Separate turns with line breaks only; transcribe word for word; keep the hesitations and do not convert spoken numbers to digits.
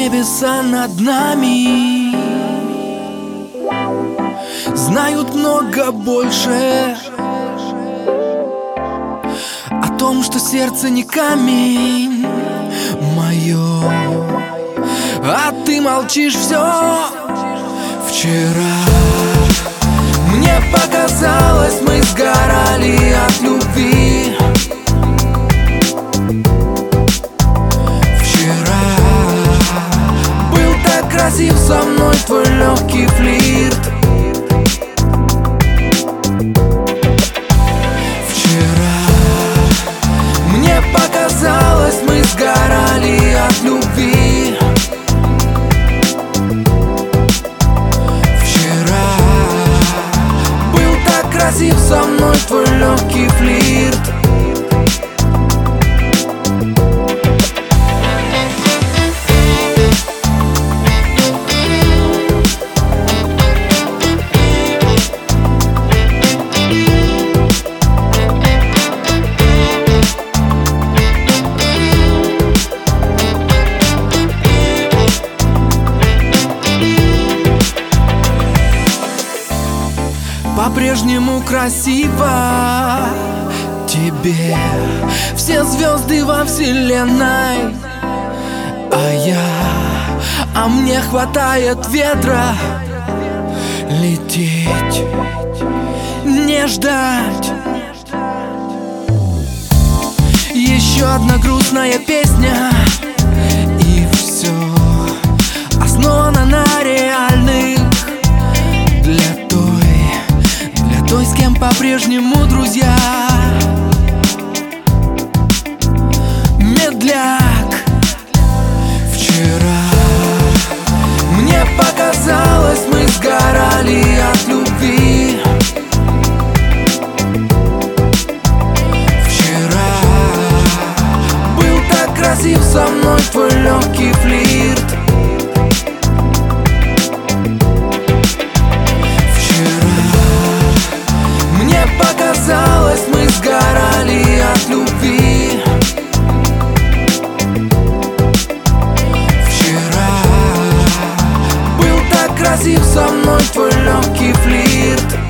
Небеса над нами знают много больше о том, что сердце не камень мое, а ты молчишь все. Вчера мне показалось, мы сгорали от любви. Вчера был так красив со мной твой легкий флирт. Вчера мне показалось, мы сгорали от любви. Вчера был так красив со мной твой легкий флирт. По-прежнему красиво тебе все звезды во вселенной, а я, а мне хватает ветра лететь, не ждать. Еще одна грустная песня, и все основано на реальных. Для той, с кем по-прежнему друзья. Медляк. Вчера мне показалось, мы сгорали от любви. Вчера был так красив со мной твой легкий флирт. Показалось, мы сгорали от любви. Вчера был так красив со мной твой легкий флирт.